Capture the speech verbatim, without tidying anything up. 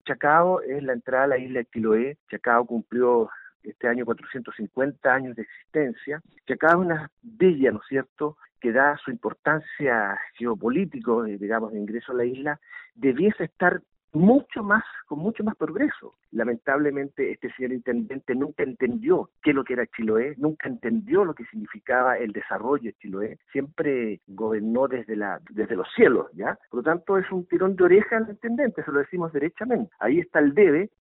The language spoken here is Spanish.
Chacao es la entrada a la isla de Chiloé. Chacao cumplió este año cuatrocientos cincuenta años de existencia. Chacao es una villa, ¿no es cierto?, que da su importancia geopolítico, eh, digamos, de ingreso a la isla, debiese estar mucho más, con mucho más progreso. Lamentablemente este señor intendente nunca entendió qué es lo que era Chiloé, nunca entendió lo que significaba el desarrollo de Chiloé, siempre gobernó desde la desde los cielos, ¿ya? Por lo tanto es un tirón de oreja al intendente, se lo decimos derechamente. Ahí está el debe,